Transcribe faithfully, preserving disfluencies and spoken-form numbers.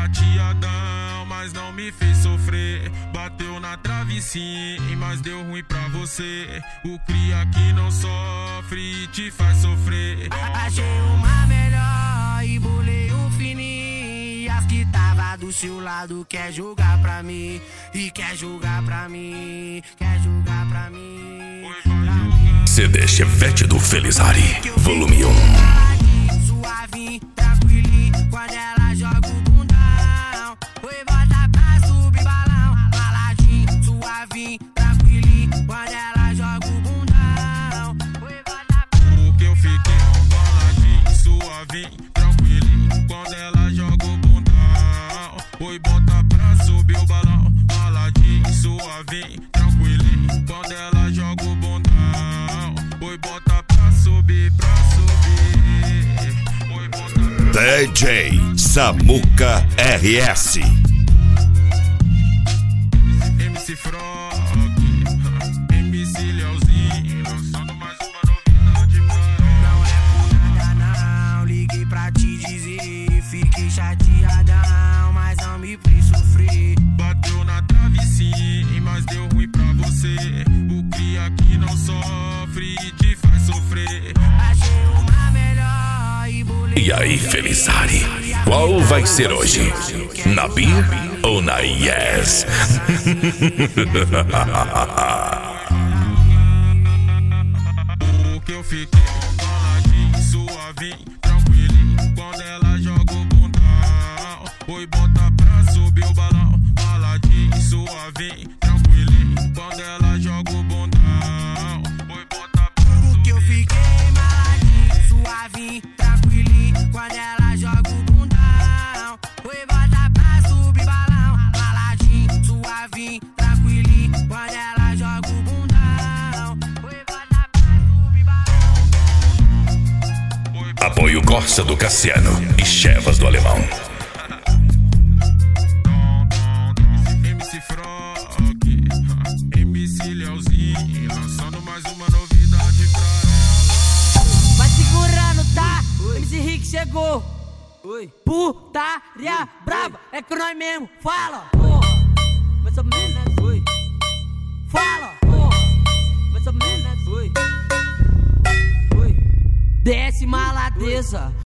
chateadão, mas não me fez sofrer. Bateu na trave sim, mas deu ruim pra você. O cria que não sofre e te faz sofrer. Achei uma melhor e bolei um fininho. As que tava do seu lado quer jogar pra mim. E quer jogar pra mim, quer jogar pra mim, pra mim. C D Chevette do Felizardi, volume um. Suavinho, tranquilinho, quando ela joga o bundão. Oi, bota pra subir balão. Baladinho, suavinho, tranquilinho, quando ela joga o bundão. Oi, bota pra... Porque eu fiquei baladinho, suavinho, tranquilinho, quando ela joga o bundão. Oi, bota pra subir o balão. Baladinho, suavinho, tranquilinho, quando ela joga o bundão. Oi, bota pra subir, pra subir. Oi, bota pra... D J Samuca R S, M C Frog, M C Leozinho, lançando mais uma novidade pra ela. Não é por nada não, liguei pra te dizer. Fiquei chateadão, mas não me fez sofrer. Bateu na trave sim, mas deu ruim pra você. O cria que não sofre e te faz sofrer. Achei uma melhor e bolei. E aí, Felizardi, qual vai ser hoje? Na Beer ou na Yes? Porque eu fiquei baladinho, suavinho, tranquilinho, quando ela joga o bundão. Oi, bota pra subir o balão. Baladinho, suavinho, tranquilinho, quando ela joga o bundão. Oi, bota pra subir. Porque eu fiquei maladinho, suavinho, tranquilinho, quando ela joga o bundão. Oi, bota pra subir balão. Baladinho, suavinho, tranquilinho, quando ela joga o bundão. Oi, bota pra subir balão. Apoio Corsa do Cassiano e Chevas do Alemão. M C Frog, M C Leozinho, lançando mais uma novidade pra ela. Vai segurando, tá? M C Rick chegou. Oi. Putaria braba, é que nós mesmo fala. Porra, mais ou menos. Oi. Fala. Porra, mais ou menos. Oi. Oi. Desce maladeza,